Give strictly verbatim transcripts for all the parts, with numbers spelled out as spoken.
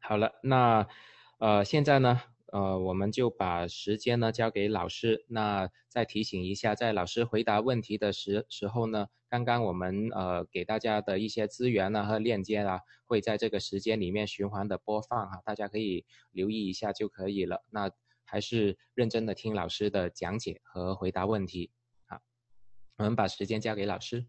好了，那呃，现在呢，呃，我们就把时间呢交给老师。那再提醒一下，在老师回答问题的时时候呢，刚刚我们呃给大家的一些资源呢和链接啊，会在这个时间里面循环的播放哈，大家可以留意一下就可以了。那还是认真的听老师的讲解和回答问题。好，我们把时间交给老师。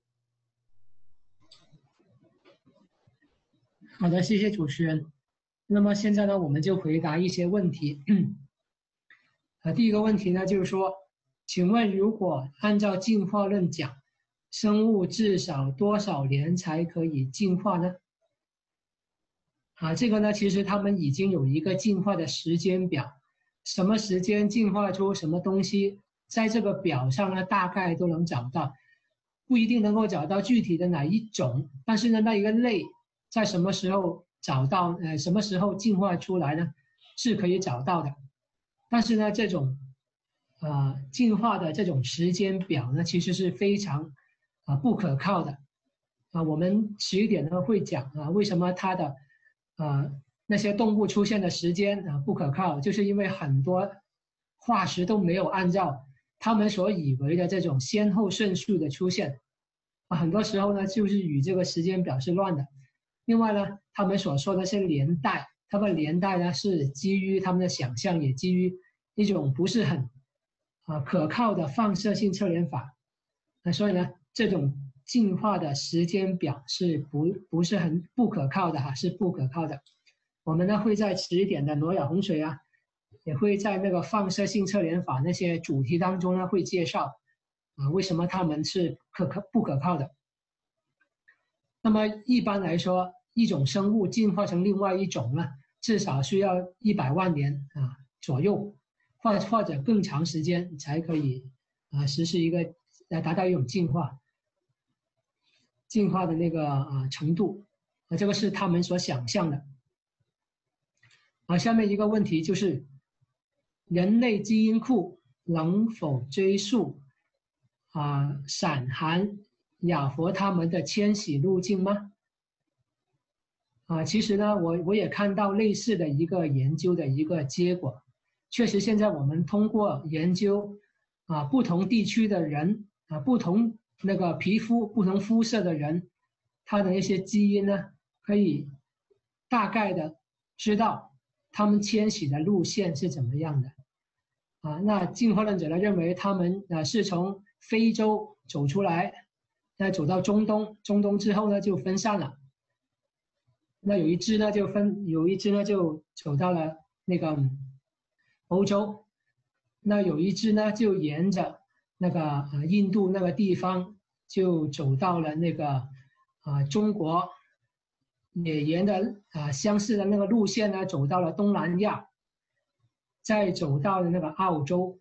好的，谢谢主持人。那么现在呢，我们就回答一些问题。呃，第一个问题呢，就是说，请问如果按照进化论讲，生物至少多少年才可以进化呢？啊，这个呢，其实他们已经有一个进化的时间表，什么时间进化出什么东西，在这个表上呢，大概都能找到，不一定能够找到具体的哪一种，但是呢，那一个类在什么时候找到，呃，什么时候进化出来呢，是可以找到的。但是呢，这种呃进化的这种时间表呢，其实是非常啊、呃、不可靠的啊、呃。我们迟一点呢会讲啊、呃，为什么它的呃那些动物出现的时间啊、呃、不可靠，就是因为很多化石都没有按照他们所以为的这种先后顺序的出现啊，很多时候呢就是与这个时间表是乱的。另外呢，他们所说的是年代。他们年代呢是基于他们的想象，也基于一种不是很啊可靠的放射性测量法，那所以呢，这种进化的时间表是不不是很不可靠的哈，是不可靠的。我们呢会在迟一点的挪亚洪水啊，也会在那个放射性测量法那些主题当中呢会介绍啊为什么它们是可可不可靠的。那么一般来说，一种生物进化成另外一种呢，至少需要一百万年啊左右，或或者更长时间才可以啊实施一个来达到一种进化，进化的那个啊程度，啊这个是他们所想象的。啊，下面一个问题就是，人类基因库能否追溯啊闪寒、亚佛他们的迁徙路径吗？啊，其实呢，我我也看到类似的一个研究的一个结果，确实现在我们通过研究啊不同地区的人啊不同那个皮肤不同肤色的人，他的那些基因呢，可以大概的知道他们迁徙的路线是怎么样的。啊，那进化论者呢认为他们啊是从非洲走出来，再走到中东，中东之后呢就分散了。那有一只呢就分，有一只呢就走到了那个欧洲，那有一只呢就沿着那个呃印度那个地方就走到了那个啊、呃、中国，也沿着啊、呃、相似的那个路线呢走到了东南亚，再走到了那个澳洲。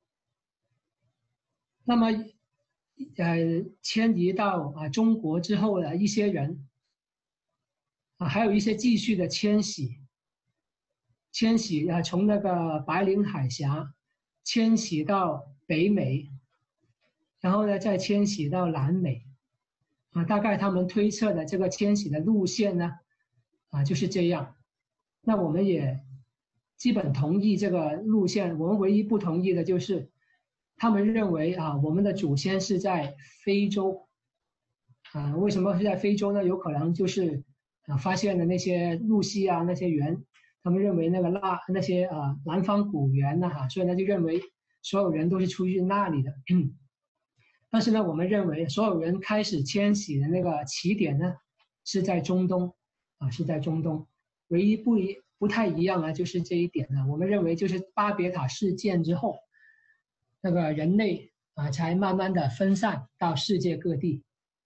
那么呃迁移到啊、呃、中国之后的一些人。啊，还有一些继续的迁徙，迁徙啊，从那个白令海峡迁徙到北美，然后呢再迁徙到南美，啊，大概他们推测的这个迁徙的路线呢，啊就是这样。那我们也基本同意这个路线，我们唯一不同意的就是，他们认为啊，我们的祖先是在非洲，啊，为什么是在非洲呢？有可能就是。啊，发现的那些露西啊，那些猿，他们认为那个那那些啊南方古猿呐、啊、哈，所以呢就认为所有人都是出于那里的。但是呢，我们认为所有人开始迁徙的那个起点呢是在中东啊，是在中东。唯一不一不太一样啊，就是这一点呢，我们认为就是巴别塔事件之后，那个人类啊才慢慢的分散到世界各地。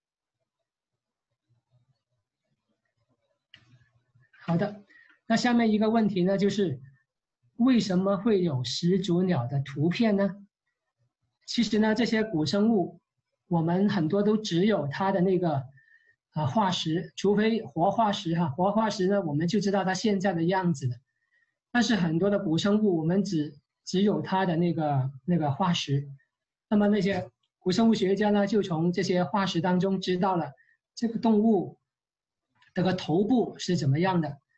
好的，那下面一个问题呢，就是为什么会有始祖鸟的图片呢？其实呢，这些古生物，我们很多都只有它的那个啊化石，除非活化石哈，活化石呢，我们就知道它现在的样子了。但是很多的古生物，我们只只有它的那个那个化石。那么那些古生物学家呢，就从这些化石当中知道了这个动物这个头部是怎么样的，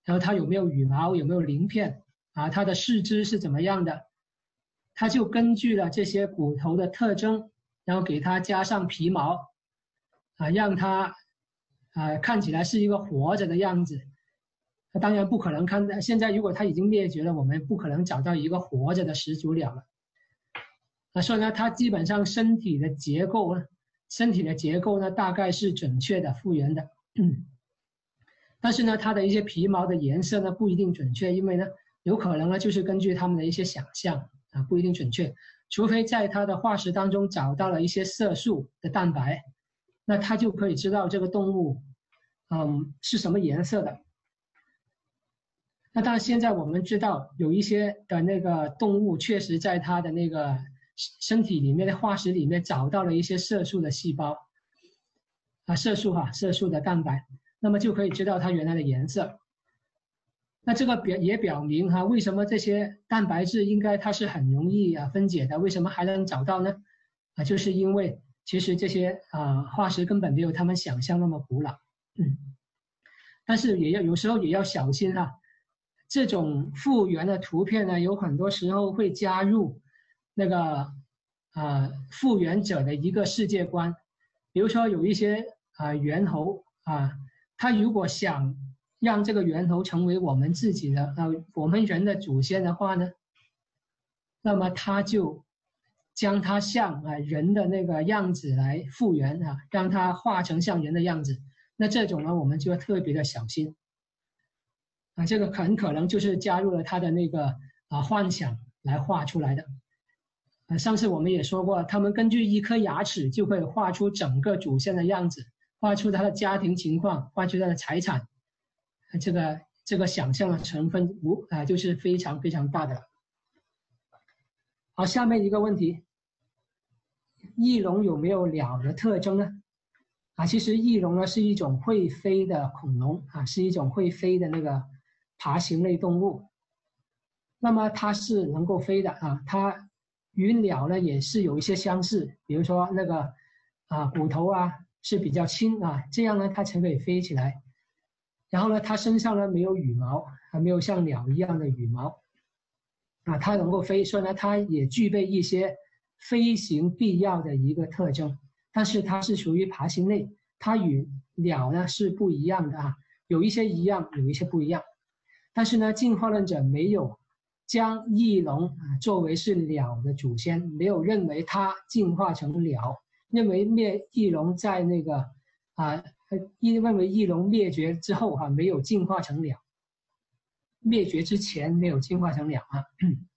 然后它有没有羽毛，有没有鳞片啊，它的四肢是怎么样的，它就根据了这些骨头的特征，然后给它加上皮毛啊，让它啊看起来是一个活着的样子。那当然不可能看，现在如果它已经灭绝了，我们不可能找到一个活着的始祖鸟了。啊，所以呢，它基本上身体的结构呢，身体的结构呢大概是准确的、复原的。嗯，但是呢，它的一些皮毛的颜色呢不一定准确，因为呢，有可能呢就是根据他们的一些想象啊，不一定准确。除非在它的化石当中找到了一些色素的蛋白，那它就可以知道这个动物，嗯，是什么颜色的。那当然，现在我们知道有一些的那个动物确实在它的那个身体里面的化石里面找到了一些色素的细胞，啊，色素哈、啊，色素的蛋白，那么就可以知道它原来的颜色。那这个表也表明哈、啊，为什么这些蛋白质应该它是很容易啊分解的，为什么还能找到呢？啊，就是因为其实这些啊化石根本没有他们想象那么古老，嗯，但是也要有时候也要小心哈、啊。这种复原的图片呢，有很多时候会加入那个啊、呃、复原者的一个世界观，比如说有一些啊、呃、猿猴啊，他如果想让这个猿猴成为我们自己的呃我们人的祖先的话呢，那么他就将它像啊人的那个样子来复原啊，让它画成像人的样子，那这种呢我们就要特别的小心。啊，这个很可能就是加入了他的那个啊幻想来画出来的。啊，上次我们也说过，他们根据一颗牙齿就会画出整个祖先的样子，画出他的家庭情况，画出他的财产，啊、这个这个想象的成分无啊就是非常非常大的了。好，下面一个问题，翼龙有没有鸟的特征呢？啊，其实翼龙呢是一种会飞的恐龙啊，是一种会飞的那个爬行类动物。那么它是能够飞的啊，它与鸟呢也是有一些相似，比如说那个啊骨头啊是比较轻啊，这样呢它才可以飞起来。然后呢，它身上呢没有羽毛，还没有像鸟一样的羽毛啊，它能够飞，所以呢它也具备一些飞行必要的一个特征。但是它是属于爬行类，它与鸟呢是不一样的啊，有一些一样，有一些不一样。但是呢，进化论者没有将翼龙啊作为是鸟的祖先，没有认为它进化成鸟，认为灭翼龙在那个啊，因认为翼龙灭绝之后哈、啊、没有进化成鸟，灭绝之前没有进化成鸟啊。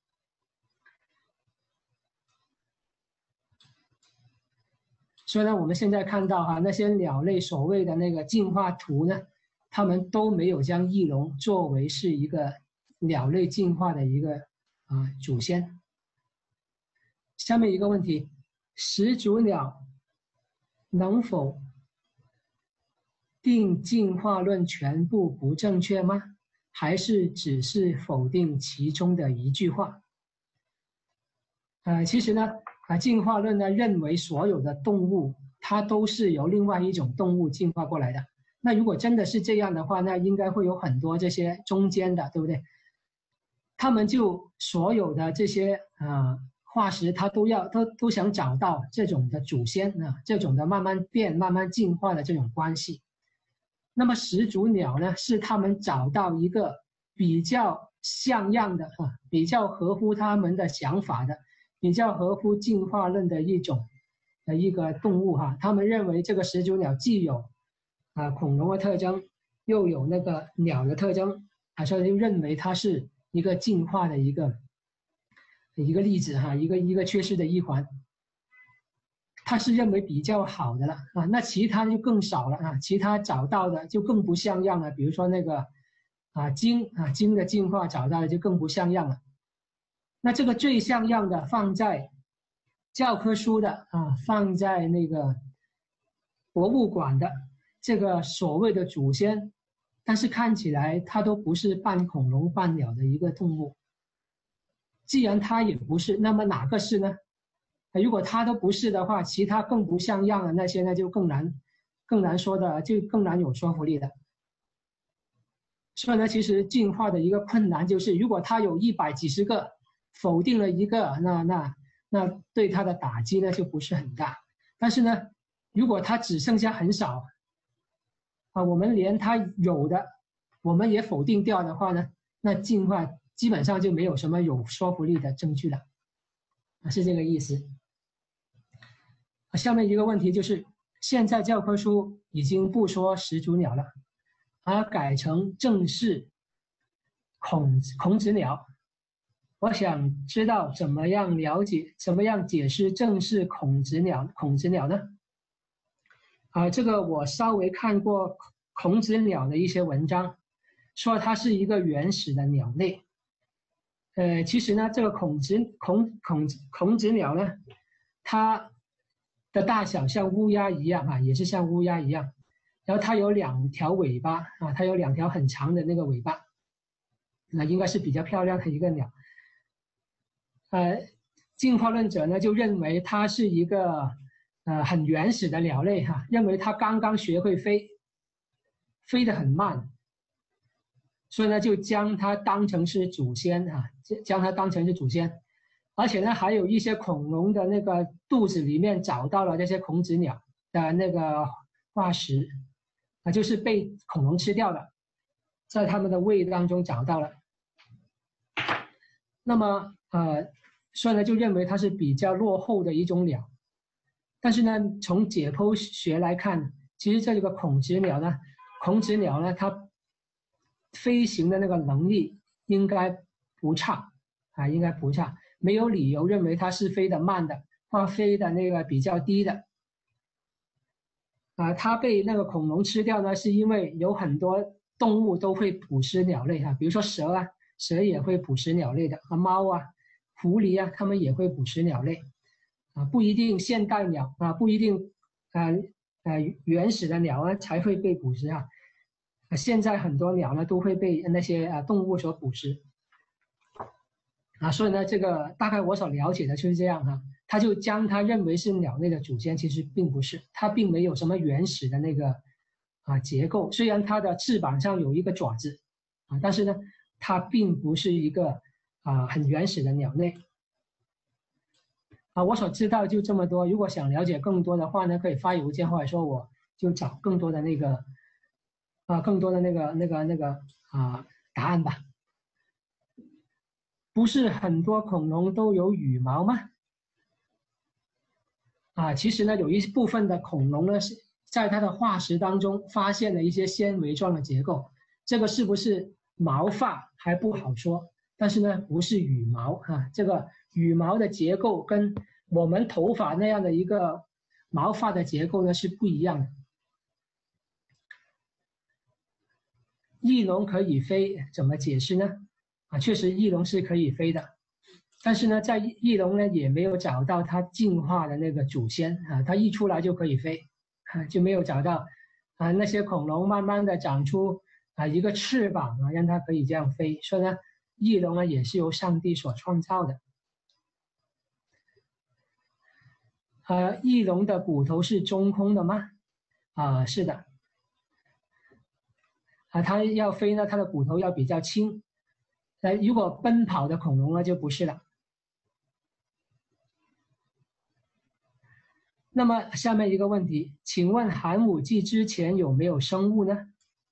所以呢，我们现在看到哈、啊、那些鸟类所谓的那个进化图呢，他们都没有将翼龙作为是一个鸟类进化的一个啊祖先。下面一个问题，始祖鸟能否定进化论全部不正确吗？还是只是否定其中的一句话？呃，其实呢，啊，进化论呢认为所有的动物它都是由另外一种动物进化过来的。那如果真的是这样的话，那应该会有很多这些中间的，对不对？他们就所有的这些啊、呃、化石，它都要都都想找到这种的祖先啊，这种的慢慢变、慢慢进化的这种关系。那么始祖鸟呢，是他们找到一个比较像样的啊，比较合乎他们的想法的。比较合乎进化论的一种的一个动物哈，他们认为这个始祖鸟既有啊恐龙的特征，又有那个鸟的特征啊，所以就认为它是一个进化的一个一个例子哈，一个一个缺失的一环，它是认为比较好的了啊，那其他就更少了啊，其他找到的就更不像样了，比如说那个啊鲸啊鲸的进化找到的就更不像样了。那这个最像样的放在教科书的啊，放在那个博物馆的这个所谓的祖先，但是看起来它都不是半恐龙半鸟的一个动物。既然它也不是，那么哪个是呢？如果它都不是的话，其他更不像样的那些呢，就更难更难说的，就更难有说服力的。 所以呢，其实进化的一个困难就是，如果它有一百几十个否定了一个，那那那对它的打击呢就不是很大。但是呢，如果它只剩下很少，啊，我们连它有的我们也否定掉的话呢，那进化基本上就没有什么有说服力的证据了，啊，是这个意思。下面一个问题就是，现在教科书已经不说始祖鸟了，而改成正式孔孔子鸟。我想知道怎么样了解，怎么样解释正式孔子鸟孔子鸟呢？啊，这个我稍微看过孔子鸟的一些文章，说它是一个原始的鸟类。呃，其实呢，这个孔子孔孔孔子鸟呢，它的大小像乌鸦一样啊，也是像乌鸦一样，然后它有两条尾巴啊，它有两条很长的那个尾巴，那应该是比较漂亮的一个鸟。呃，进化论者呢就认为它是一个呃很原始的鸟类哈、啊，认为它刚刚学会飞，飞得很慢，所以呢就将它当成是祖先啊，将它当成是祖先。而且呢，还有一些恐龙的那个肚子里面找到了这些孔子鸟的那个化石，啊，就是被恐龙吃掉了，在它们的胃当中找到了。那么，呃，所以呢，就认为它是比较落后的一种鸟。但是呢，从解剖学来看，其实这个孔子鸟呢，孔子鸟呢，它飞行的那个能力应该不差啊，应该不差。没有理由认为它是飞得慢的，或飞的那个比较低的。啊，它被那个恐龙吃掉呢，是因为有很多动物都会捕食鸟类哈，比如说蛇啊，蛇也会捕食鸟类的，啊，猫啊、狐狸啊，它们也会捕食鸟类。啊，不一定现代鸟啊，不一定啊呃原始的鸟啊才会被捕食啊。啊，现在很多鸟呢都会被那些啊动物所捕食。啊，所以呢，这个大概我所了解的就是这样哈、啊，他就将它认为是鸟类的祖先，其实并不是，它并没有什么原始的那个啊结构，虽然它的翅膀上有一个爪子啊，但是呢，它并不是一个啊很原始的鸟类。啊，我所知道就这么多，如果想了解更多的话呢，可以发邮件或者说我就找更多的那个啊更多的那个那个那个啊答案吧。不是很多恐龙都有羽毛吗？啊，其实呢，有一部分的恐龙呢是在它的化石当中发现了一些纤维状的结构，这个是不是毛发还不好说，但是呢，不是羽毛啊，这个羽毛的结构跟我们头发那样的一个毛发的结构呢是不一样的。翼龙可以飞，怎么解释呢？啊，确实翼龙是可以飞的，但是呢，在翼龙呢也没有找到它进化的那个祖先啊，它一出来就可以飞，啊，就没有找到啊那些恐龙慢慢的长出啊一个翅膀啊，让它可以这样飞。所以呢，翼龙呢也是由上帝所创造的。啊，翼龙的骨头是中空的吗？啊，是的。啊，它要飞呢，它的骨头要比较轻。呃，如果奔跑的恐龙呢，就不是了。那么下面一个问题，请问寒武纪之前有没有生物呢？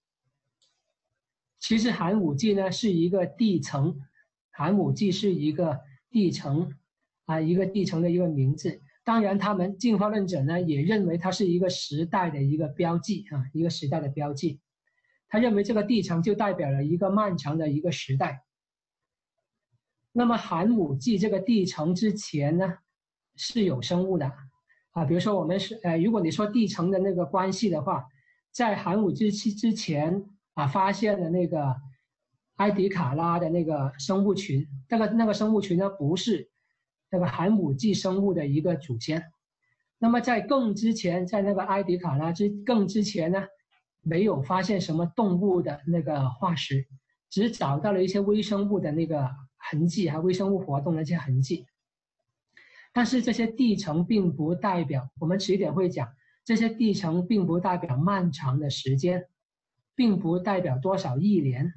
其实寒武纪呢是一个地层，寒武纪是一个地层啊，一个地层的一个名字。当然，他们进化论者呢也认为它是一个时代的一个标记啊，一个时代的标记。他认为这个地层就代表了一个漫长的一个时代。那么寒武纪这个地层之前呢是有生物的啊，比如说我们是呃，如果你说地层的那个关系的话，在寒武纪之前啊发现的那个埃迪卡拉的那个生物群，那个那个生物群呢不是那个寒武纪生物的一个祖先。那么在更之前，在那个埃迪卡拉之更之前呢，没有发现什么动物的那个化石，只找到了一些微生物的那个痕迹啊，微生物活动的一些痕迹。但是这些地层并不代表，我们迟一点会讲，这些地层并不代表漫长的时间， 并不代表多少亿年。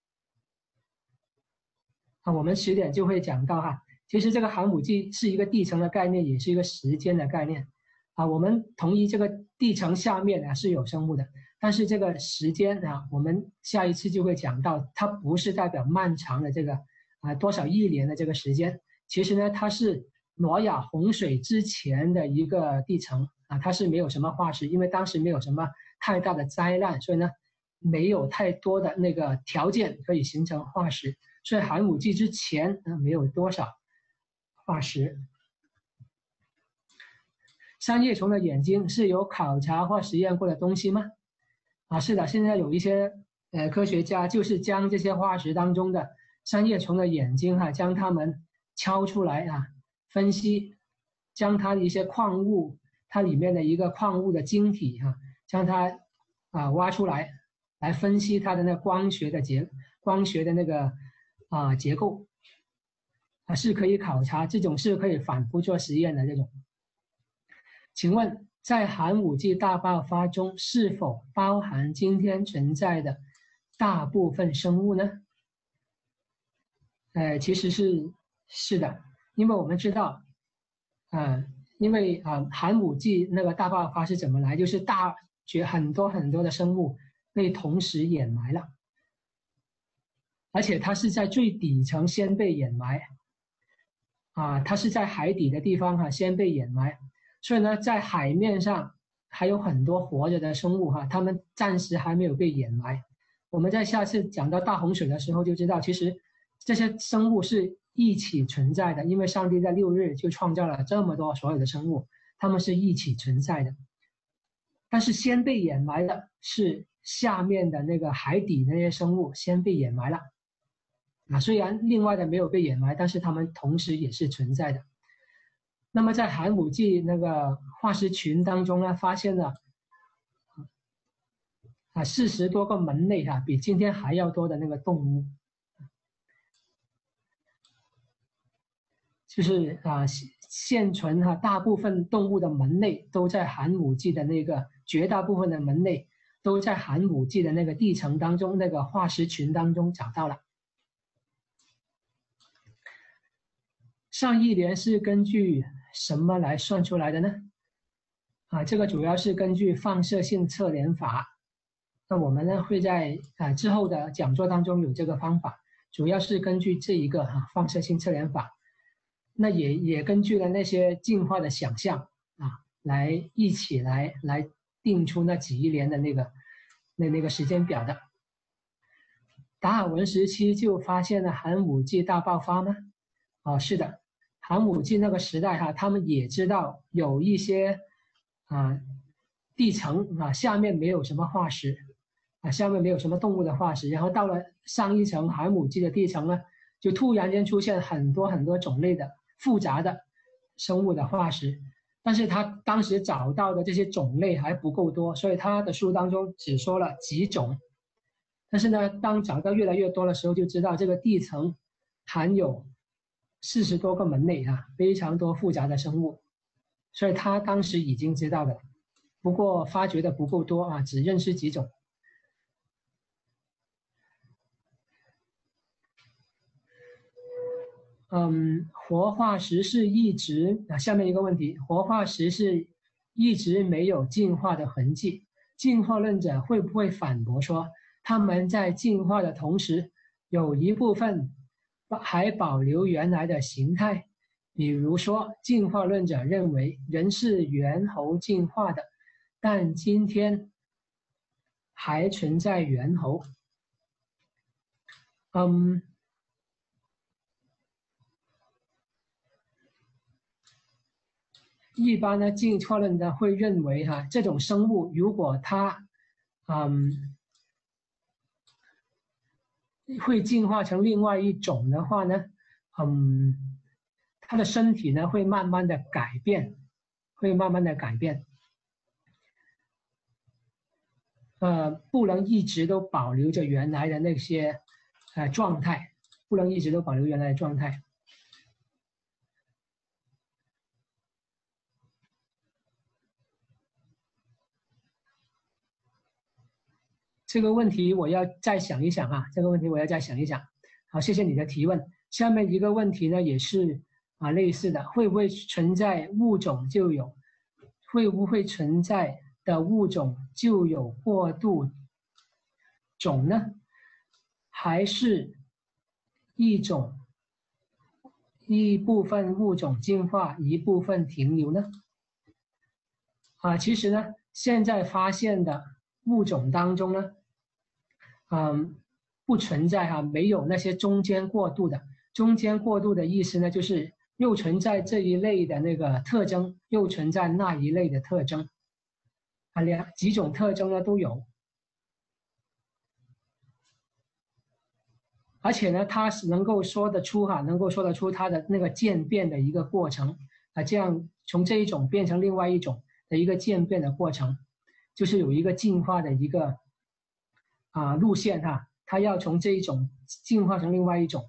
啊，我们迟点就会讲到哈，其实这个寒武纪是一个地层的概念，也是一个时间的概念。啊，我们同意这个地层下面啊是有生物的，但是这个时间啊，我们下一次就会讲到，它不是代表漫长的这个啊多少亿年的这个时间，其实呢，它是挪亚洪水之前的一个地层啊，它是没有什么化石，因为当时没有什么太大的灾难，所以呢，没有太多的那个条件可以形成化石，所以寒武纪之前啊没有多少化石。三叶虫的眼睛是有考察或实验过的东西吗？啊，是的，现在有一些呃科学家就是将这些化石当中的三叶虫的眼睛哈、啊，将它们敲出来啊，分析，将它的一些矿物，它里面的一个矿物的晶体哈、啊，将它啊挖出来，来分析它的那光学的结光学的那个啊结构啊，是可以考察，这种是可以反复做实验的这种。请问，在寒武纪大爆发中，是否包含今天存在的大部分生物呢？呃，其实是是的，因为我们知道，啊、呃，因为啊、呃，寒武纪那个大爆发是怎么来？就是大绝很多很多的生物被同时掩埋了，而且它是在最底层先被掩埋，啊，它是在海底的地方哈、啊、先被掩埋。所以呢，在海面上还有很多活着的生物哈，它们暂时还没有被掩埋。我们在下次讲到大洪水的时候就知道，其实这些生物是一起存在的，因为上帝在六日就创造了这么多所有的生物，它们是一起存在的。但是先被掩埋的是下面的那个海底那些生物先被掩埋了。啊，虽然另外的没有被掩埋，但是它们同时也是存在的。那么在寒武纪那个化石群当中呢，发现了啊四十多个门类哈、啊，比今天还要多的那个动物，就是啊现存哈、啊、大部分动物的门类都在寒武纪的那个绝大部分的门类都在寒武纪的那个地层当中那个化石群当中找到了。上亿年是根据什么来算出来的呢？啊，这个主要是根据放射性测量法。那我们呢会在啊之后的讲座当中有这个方法，主要是根据这一个啊放射性测量法。那也也根据了那些进化的想象啊，来一起来来定出那几亿年的那个那那个时间表的。达尔文时期就发现了寒武纪大爆发吗？哦，是的，寒武纪那个时代哈、啊，他们也知道有一些啊地层啊下面没有什么化石啊，下面没有什么动物的化石，然后到了上一层寒武纪的地层呢，就突然间出现很多很多种类的复杂的生物的化石，但是他当时找到的这些种类还不够多，所以他的书当中只说了几种。但是呢，当找到越来越多的时候，就知道这个地层含有四十多个门类啊，非常多复杂的生物，所以他当时已经知道的，不过发掘的不够多啊，只认识几种。嗯，活化石是一直啊，下面一个问题，活化石是一直没有进化的痕迹，进化论者会不会反驳说，他们在进化的同时，有一部分还保留原来的形态？比如说，进化论者认为人是猿猴进化的，但今天还存在猿猴。嗯。一般呢，进化论呢会认为哈、啊，这种生物如果它，嗯，会进化成另外一种的话呢，嗯，它的身体呢会慢慢的改变，会慢慢的改变，呃，不能一直都保留着原来的那些呃状态，不能一直都保留原来的状态。 这个问题我要再想一想啊，这个问题我要再想一想。好，谢谢你的提问。下面一个问题呢，也是啊类似的，会不会存在物种就有，会不会存在的物种就有过渡种呢？还是一种一部分物种进化，一部分停留呢？啊，其实呢，现在发现的物种当中呢，嗯，不存在哈、啊，没有那些中间过渡的。中间过渡的意思呢，就是又存在这一类的那个特征，又存在那一类的特征，啊，两几种特征呢都有。而且呢，它是能够说得出哈、啊，能够说得出它的那个渐变的一个过程啊，这样从这一种变成另外一种的一个渐变的过程，就是有一个进化的一个啊路线哈、啊，它要从这一种进化成另外一种。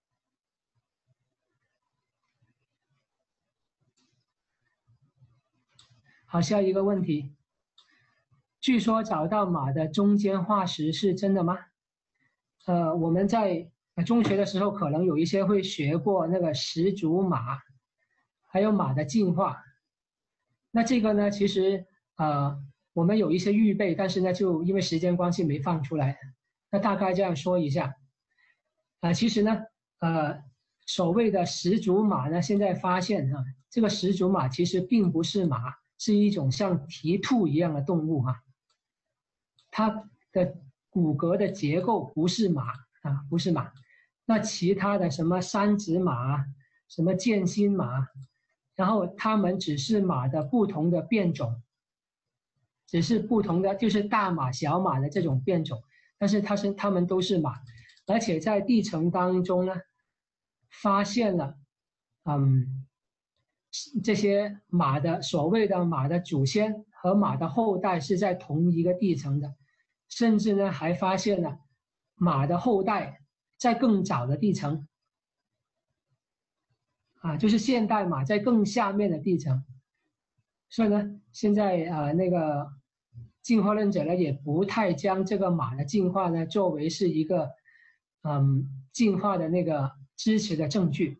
好，下一个问题，据说找到马的中间化石是真的吗？呃，我们在中学的时候可能有一些会学过那个始祖马，还有马的进化。那这个呢，其实呃我们有一些预备，但是呢就因为时间关系没放出来。那大概这样说一下，啊、呃，其实呢，呃，所谓的始祖马呢，现在发现哈、啊，这个始祖马其实并不是马，是一种像蹄兔一样的动物哈、啊，它的骨骼的结构不是马啊，不是马。那其他的什么三趾马、什么剑心马，然后它们只是马的不同的变种，只是不同的就是大马、小马的这种变种，但是它是它们都是马，而且在地层当中呢，发现了，嗯，这些马的所谓的马的祖先和马的后代是在同一个地层的，甚至呢还发现了马的后代在更早的地层，啊，就是现代马在更下面的地层，所以呢，现在啊、呃、那个进化论者呢也不太将这个马的进化呢作为是一个嗯进化的那个支持的证据。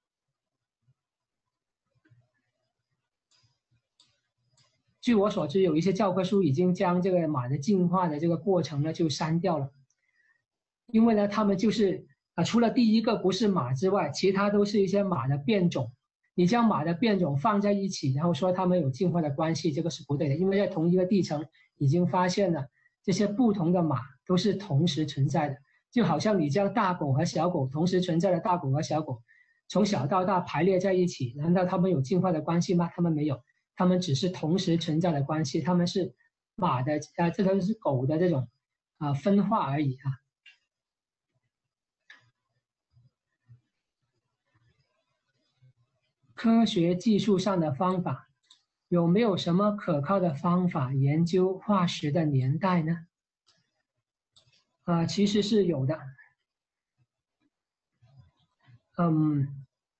据我所知，有一些教科书已经将这个马的进化的这个过程呢就删掉了，因为呢，他们就是啊、呃，除了第一个不是马之外，其他都是一些马的变种。你将马的变种放在一起，然后说它们有进化的关系，这个是不对的，因为在同一个地层已经发现了这些不同的马都是同时存在的，就好像你将大狗和小狗同时存在的大狗和小狗，从小到大排列在一起，难道它们有进化的关系吗？它们没有。它们只是同时存在的关系，它们是马的啊，这个是狗的这种啊分化而已啊。科学技术上的方法，有没有什么可靠的方法研究化石的年代呢？啊，其实是有的。嗯。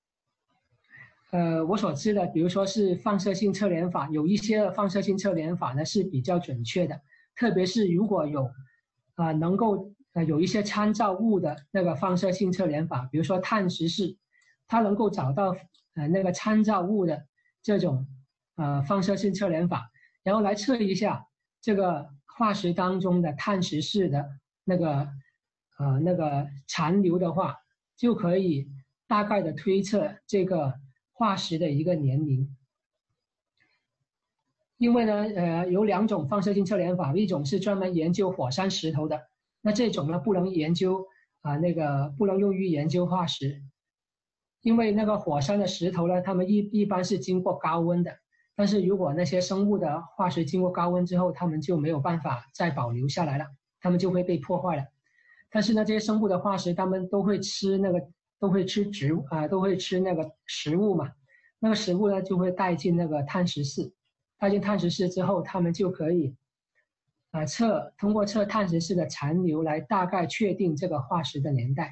呃，我所知的，比如说是放射性测量法，有一些放射性测量法呢是比较准确的，特别是如果有啊、呃、能够呃有一些参照物的那个放射性测量法，比如说碳十四，它能够找到呃那个参照物的这种呃放射性测量法，然后来测一下这个化石当中的碳十四的那个呃那个残留的话，就可以大概的推测这个化石的一个年龄。因为呢，呃，有两种放射性测量法，一种是专门研究火山石头的，那这种呢不能研究啊、呃，那个不能用于研究化石，因为那个火山的石头呢，它们一一般是经过高温的，但是如果那些生物的化石经过高温之后，它们就没有办法再保留下来了，它们就会被破坏了。但是呢，这些生物的化石，它们都会吃那个，都会吃植物啊、呃，都会吃那个食物嘛，那个食物呢就会带进那个碳十四。带进碳十四之后，他们就可以啊、呃、测通过测碳十四的残留来大概确定这个化石的年代。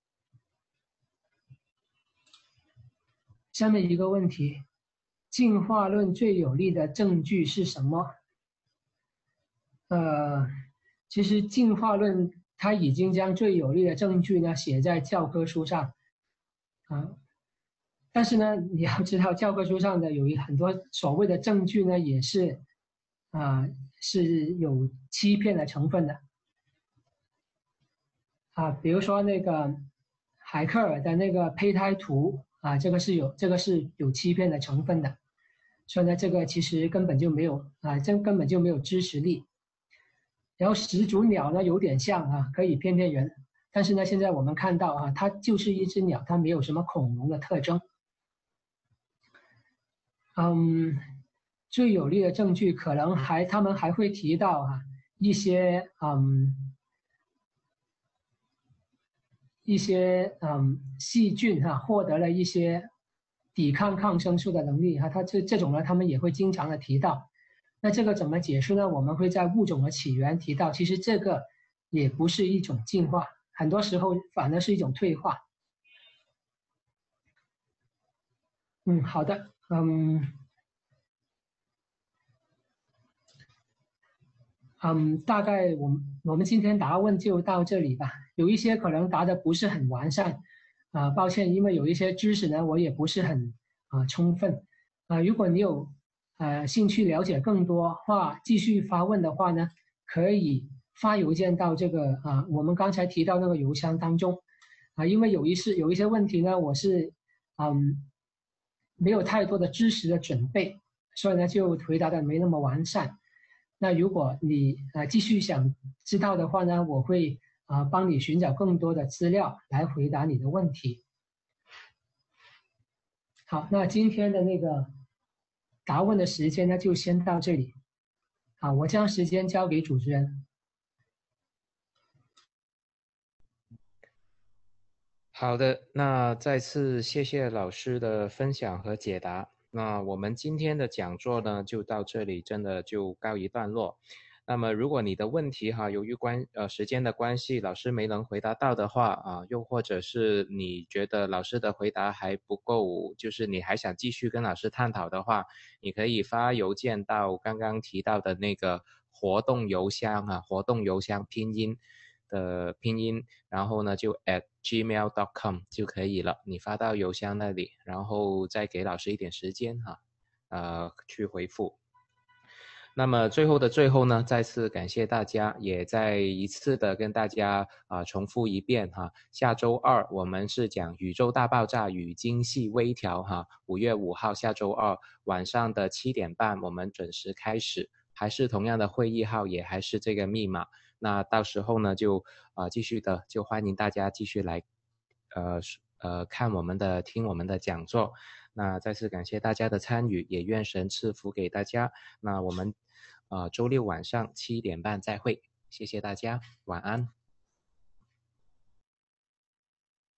下面一个问题，进化论最有力的证据是什么？呃， 其实进化论它已经将最有力的证据呢写在教科书上，啊，但是呢，你要知道教科书上的有一很多所谓的证据呢，也是啊是有欺骗的成分的，啊，比如说那个海克尔的那个胚胎图啊，这个是有这个是有欺骗的成分的，所以呢，这个其实根本就没有啊，这根本就没有支持力。然后始祖鸟呢有点像啊，可以骗骗人，但是呢，现在我们看到啊，它就是一只鸟，它没有什么恐龙的特征。嗯，最有力的证据可能还他们还会提到啊一些嗯一些嗯细菌哈、啊、获得了一些抵抗抗生素的能力哈、啊，它这这种呢他们也会经常的提到。那这个怎么解释呢？我们会在物种的起源提到，其实这个也不是一种进化，很多时候反而是一种退化。嗯，好的，嗯嗯，大概我们我们今天答问就到这里吧。有一些可能答的不是很完善，啊、抱歉，因为有一些知识呢我也不是很啊、充分。啊、如果你有呃兴趣了解更多话，继续发问的话呢，可以发邮件到这个啊、我们刚才提到那个邮箱当中。啊、因为有一是有一些问题呢，我是嗯没有太多的知识的准备，所以呢就回答的没那么完善。那如果你呃继续想知道的话呢，我会啊、呃帮你寻找更多的资料来回答你的问题。好，那今天的那个答问的时间呢，就先到这里。好，我将时间交给主持人。 好的，那再次谢谢老师的分享和解答。那我们今天的讲座呢，就到这里，真的就告一段落。那么，如果你的问题哈，由于关呃时间的关系，老师没能回答到的话啊，又或者是你觉得老师的回答还不够，就是你还想继续跟老师探讨的话，你可以发邮件到刚刚提到的那个活动邮箱啊，活动邮箱拼音的拼音，然后呢就 at gmail dot com 就可以了。你发到邮箱那里，然后再给老师一点时间哈，呃，去回复。那么最后的最后呢，再次感谢大家，也再一次的跟大家啊、呃、重复一遍哈。下周二我们是讲宇宙大爆炸与精细微调哈，五月五号下周二晚上的七点半我们准时开始，还是同样的会议号，也还是这个密码。那到时候呢，就啊、呃、继续的就欢迎大家继续来，呃呃看我们的听我们的讲座。那再次感谢大家的参与，也愿神赐福给大家。那我们，呃，周六晚上七点半再会，谢谢大家，晚安。